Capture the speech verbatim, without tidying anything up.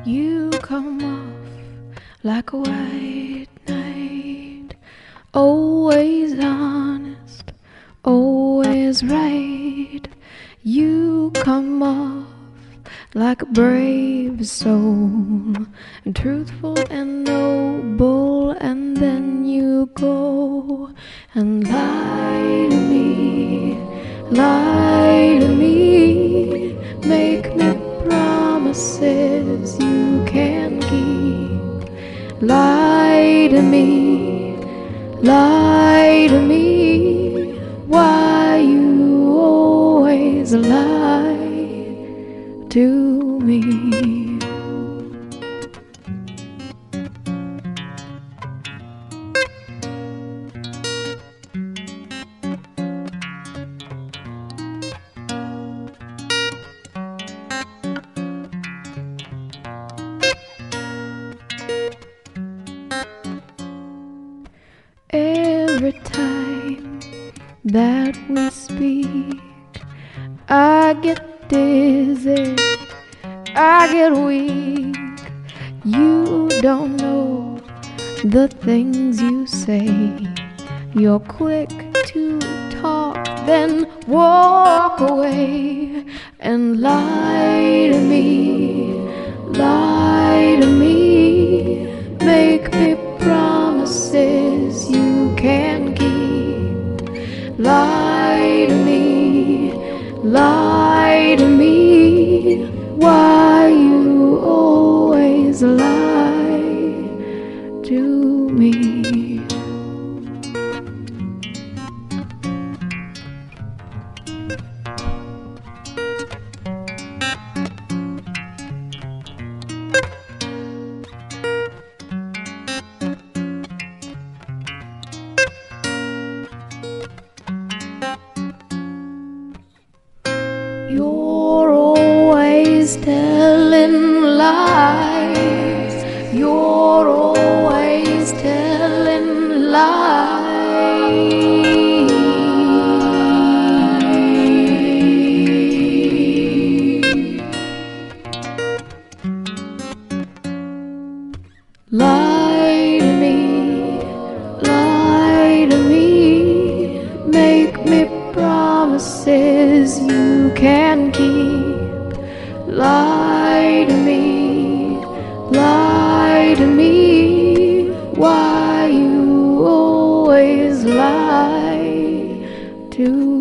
You come off like a white knight, always honest, always right. You come off like a brave soul, and truthful and noble, and then you go and lie to me, lie to me, make me promises you can keep. Lie to me, lie to me, why you always lie to me. Every time that we speak, I get dizzy, I get weak. You don't know the things you say. You're quick to talk, then walk away and lie to me, lie to me, make me promises you can keep. Lie to me, lie to me, why you always lie to me. You're always telling lies. You're always telling lies. Lie to me, lie to me, make me promises you can keep. Lie to me, lie to me, why you always lie to